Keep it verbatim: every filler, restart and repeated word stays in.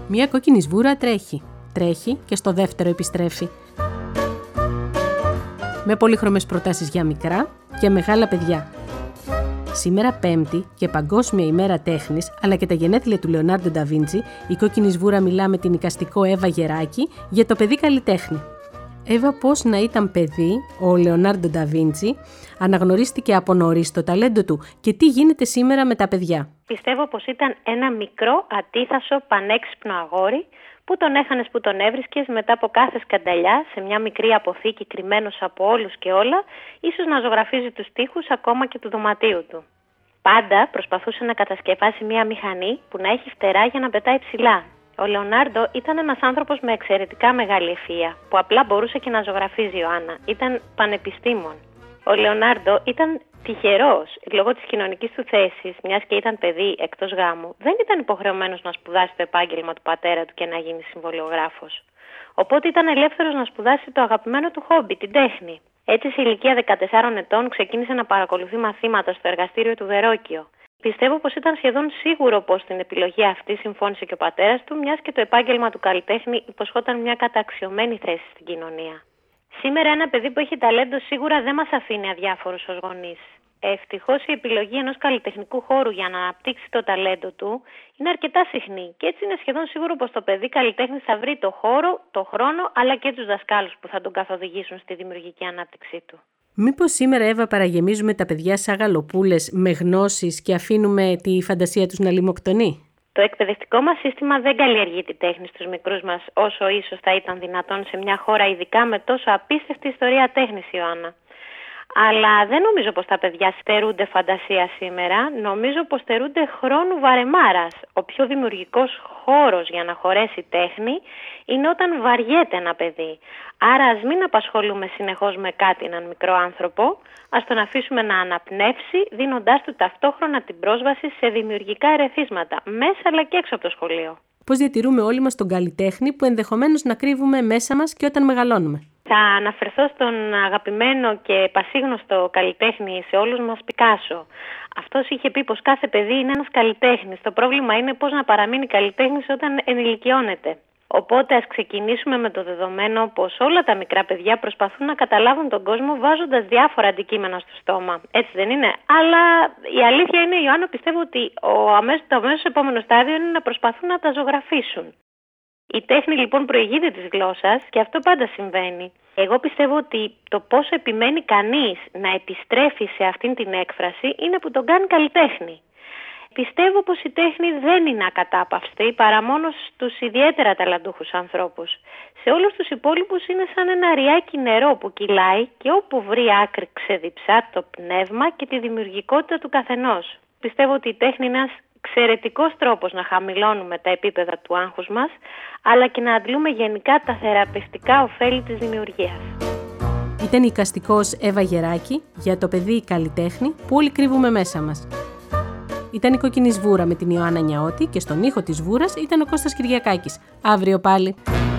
Μια κόκκινη σβούρα τρέχει, τρέχει και στο δεύτερο επιστρέφει. Με πολύχρωμες προτάσεις για μικρά και μεγάλα παιδιά. Σήμερα Πέμπτη και Παγκόσμια ημέρα τέχνης, αλλά και τα γενέθλια του Λεωνάρντο ντα Βίντσι, η κόκκινη σβούρα μιλά με την εικαστικό Εύα Γεράκη για το παιδί καλλιτέχνη. Εύα, πώς να ήταν παιδί ο Λεωνάρντο ντα Βίντσι, αναγνωρίστηκε από νωρίς το ταλέντο του και τι γίνεται σήμερα με τα παιδιά. Πιστεύω πως ήταν ένα μικρό, ατίθασο, πανέξυπνο αγόρι που τον έχανες που τον έβρισκες μετά από κάθε σκανταλιά σε μια μικρή αποθήκη κρυμμένος από όλους και όλα, ίσως να ζωγραφίζει τους τοίχους ακόμα και του δωματίου του. Πάντα προσπαθούσε να κατασκευάσει μια μηχανή που να έχει φτερά για να πετάει ψηλά. Ο Λεωνάρντο ήταν ένας άνθρωπος με εξαιρετικά μεγάλη ευφυΐα, που απλά μπορούσε και να ζωγραφίζει, Ιωάννα. Ήταν πανεπιστήμον. Ο Λεωνάρντο ήταν τυχερός, λόγω της κοινωνικής του θέσης, μιας και ήταν παιδί εκτός γάμου, δεν ήταν υποχρεωμένος να σπουδάσει το επάγγελμα του πατέρα του και να γίνει συμβολιογράφος. Οπότε ήταν ελεύθερος να σπουδάσει το αγαπημένο του χόμπι, την τέχνη. Έτσι, σε ηλικία δεκατεσσάρων ετών ξεκίνησε να παρακολουθεί μαθήματα στο εργαστήριο του Βερόκιο. Πιστεύω πως ήταν σχεδόν σίγουρο πως στην επιλογή αυτή συμφώνησε και ο πατέρας του, μιας και το επάγγελμα του καλλιτέχνη υποσχόταν μια καταξιωμένη θέση στην κοινωνία. Σήμερα ένα παιδί που έχει ταλέντο σίγουρα δεν μας αφήνει αδιάφορους ως γονείς. Ευτυχώς η επιλογή ενός καλλιτεχνικού χώρου για να αναπτύξει το ταλέντο του είναι αρκετά συχνή και έτσι είναι σχεδόν σίγουρο πως το παιδί καλλιτέχνης θα βρει το χώρο, το χρόνο αλλά και τους δασκάλους που θα τον καθοδηγήσουν στη δημιουργική ανάπτυξή του. Μήπως σήμερα, Εύα, παραγεμίζουμε τα παιδιά σαν γαλοπούλες με γνώσεις και αφήνουμε τη φαντασία τους να λιμοκτονεί? Το εκπαιδευτικό μας σύστημα δεν καλλιεργεί τη τέχνη στους μικρούς μας όσο ίσως θα ήταν δυνατόν σε μια χώρα ειδικά με τόσο απίστευτη ιστορία τέχνης, Ιωάννα. Αλλά δεν νομίζω πως τα παιδιά στερούνται φαντασία σήμερα, νομίζω πως στερούνται χρόνου βαρεμάρας. Ο πιο δημιουργικός χώρος για να χωρέσει τέχνη είναι όταν βαριέται ένα παιδί. Άρα ας μην απασχολούμε συνεχώς με κάτι έναν μικρό άνθρωπο, ας τον αφήσουμε να αναπνεύσει, δίνοντάς του ταυτόχρονα την πρόσβαση σε δημιουργικά ερεθίσματα, μέσα αλλά και έξω από το σχολείο. Πώς διατηρούμε όλοι μας τον καλλιτέχνη που ενδεχομένως να κρύβουμε μέσα μας και όταν μεγαλώνουμε? Θα αναφερθώ στον αγαπημένο και πασίγνωστο καλλιτέχνη σε όλους μας, Πικάσο. Αυτός είχε πει πως κάθε παιδί είναι ένας καλλιτέχνης. Το πρόβλημα είναι πώς να παραμείνει καλλιτέχνης όταν ενηλικιώνεται. Οπότε ας ξεκινήσουμε με το δεδομένο πως όλα τα μικρά παιδιά προσπαθούν να καταλάβουν τον κόσμο βάζοντας διάφορα αντικείμενα στο στόμα. Έτσι δεν είναι? Αλλά η αλήθεια είναι, Ιωάννα, πιστεύω ότι ο αμέσως, το αμέσως επόμενο στάδιο είναι να προσπαθούν να τα ζωγραφίσουν. Η τέχνη λοιπόν προηγείται της γλώσσας και αυτό πάντα συμβαίνει. Εγώ πιστεύω ότι το πόσο επιμένει κανείς να επιστρέφει σε αυτήν την έκφραση είναι που τον κάνει καλλιτέχνη. Πιστεύω πως η τέχνη δεν είναι ακατάπαυστη παρά μόνο στους ιδιαίτερα ταλαντούχους ανθρώπους. Σε όλους τους υπόλοιπους είναι σαν ένα ριάκι νερό που κυλάει και όπου βρει άκρη ξεδιψά το πνεύμα και τη δημιουργικότητα του καθενός. Πιστεύω ότι η τέχνη είναι ένας εξαιρετικός τρόπος να χαμηλώνουμε τα επίπεδα του άγχους μας, αλλά και να αντλούμε γενικά τα θεραπευτικά ωφέλη της δημιουργίας. Ήταν η εικαστικός Εύα Γεράκη για το παιδί καλλιτέχνη που όλοι κρύβουμε μέσα μας. Ήταν η κόκκινη σβούρα με την Ιωάννα Νιαώτη και στον ήχο της σβούρας ήταν ο Κώστας Κυριακάκης. Αύριο πάλι.